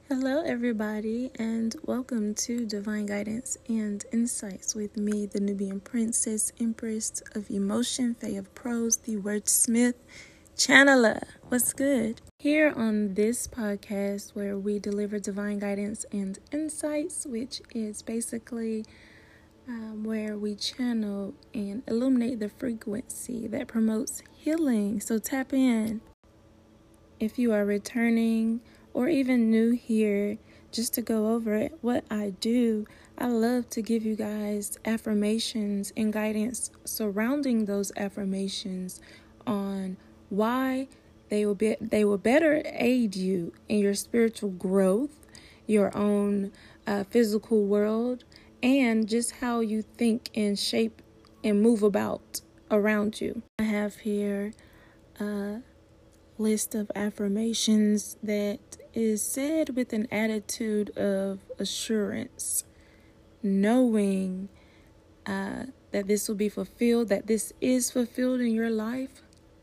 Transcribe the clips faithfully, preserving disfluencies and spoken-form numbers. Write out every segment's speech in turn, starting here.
Hello, everybody, and welcome to Divine Guidance and Insights with me, the Nubian Princess, Empress of Emotion, Fae of Prose, the Wordsmith, Channeler. What's good? Here on this podcast, where we deliver divine guidance and insights, which is basically um, where we channel and illuminate the frequency that promotes healing. So tap in. If you are returning or even new here, just to go over it, what I do, I love to give you guys affirmations and guidance surrounding those affirmations on why they will be they will better aid you in your spiritual growth, your own uh, physical world, and just how you think and shape and move about around you. I have here uh list of affirmations that is said with an attitude of assurance, knowing uh, that this will be fulfilled, that this is fulfilled in your life,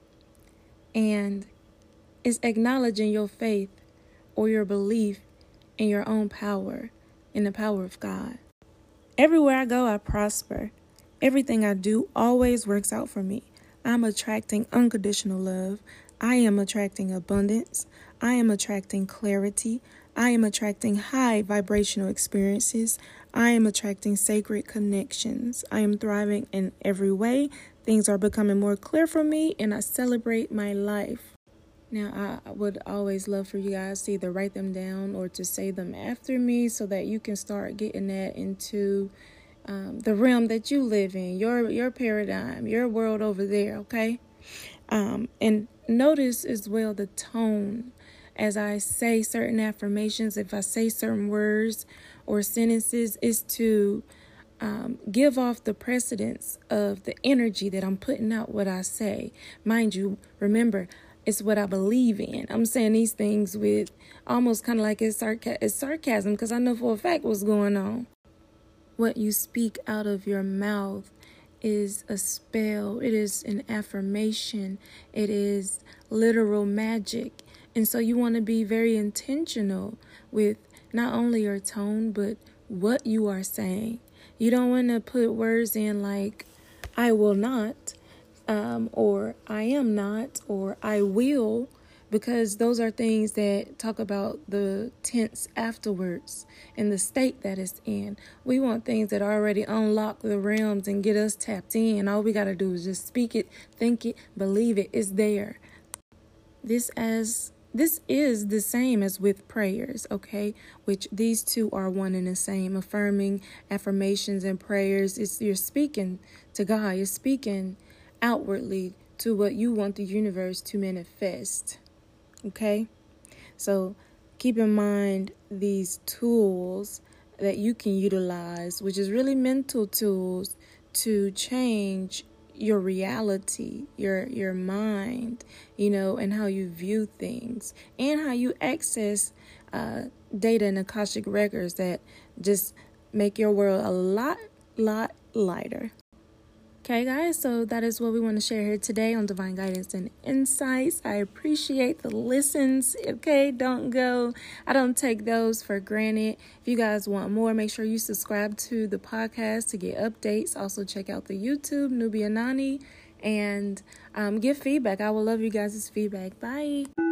and is acknowledging your faith or your belief in your own power, in the power of God. Everywhere I go, I prosper. Everything I do always works out for me. I'm attracting unconditional love. I am attracting abundance. I am attracting clarity. I am attracting high vibrational experiences. I am attracting sacred connections. I am thriving in every way. Things are becoming more clear for me, and I celebrate my life. Now, I would always love for you guys to either write them down or to say them after me so that you can start getting that into um, the realm that you live in, your your paradigm, your world over there, okay? Um, and notice as well the tone as I say certain affirmations. If I say certain words or sentences, is to um, give off the precedence of the energy that I'm putting out what I say. Mind you, remember, it's what I believe in. I'm saying these things with almost kind of like it's, sarca- it's sarcasm because I know for a fact what's going on. What you speak out of your mouth is a spell. It is an affirmation. It is literal magic. And so you want to be very intentional with not only your tone, but what you are saying. You don't want to put words in like, I will not, um, or I am not, or I will, because those are things that talk about the tense afterwards and the state that it's in. We want things that already unlock the realms and get us tapped in. All we got to do is just speak it, think it, believe it. It's there. This as this is the same as with prayers, okay? Which these two are one and the same. Affirming affirmations and prayers, it's, you're speaking to God. You're speaking outwardly to what you want the universe to manifest. Okay, so keep in mind these tools that you can utilize, which is really mental tools to change your reality, your your mind, you know, and how you view things and how you access uh, data and Akashic records that just make your world a lot, lot lighter. Okay, guys, so that is what we want to share here today on Divine Guidance and Insights. I appreciate the listens, okay? Don't go. I don't take those for granted. If you guys want more, make sure you subscribe to the podcast to get updates. Also, check out the YouTube, Nubia Nani, and um, give feedback. I will love you guys' feedback. Bye.